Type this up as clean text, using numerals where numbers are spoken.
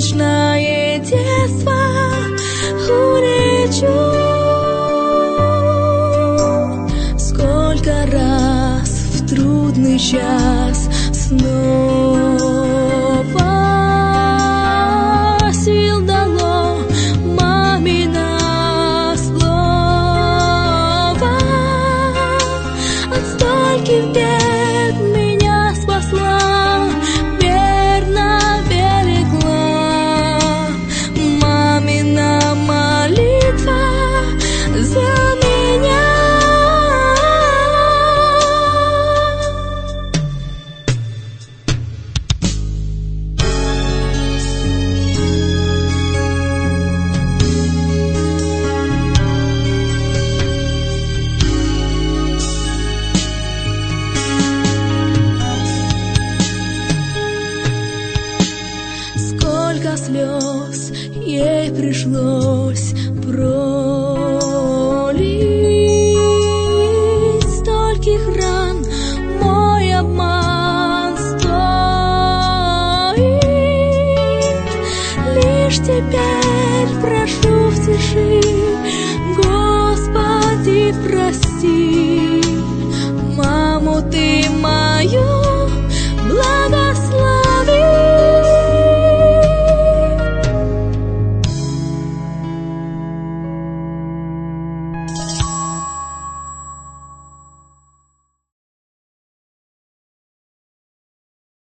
солнечное детство уречу. Сколько раз в трудный час снова сил дало мамино слово. От стольких бед меня спасла, верно берегла мамина молитва за меня. Сколько слез ей пришлось пролить,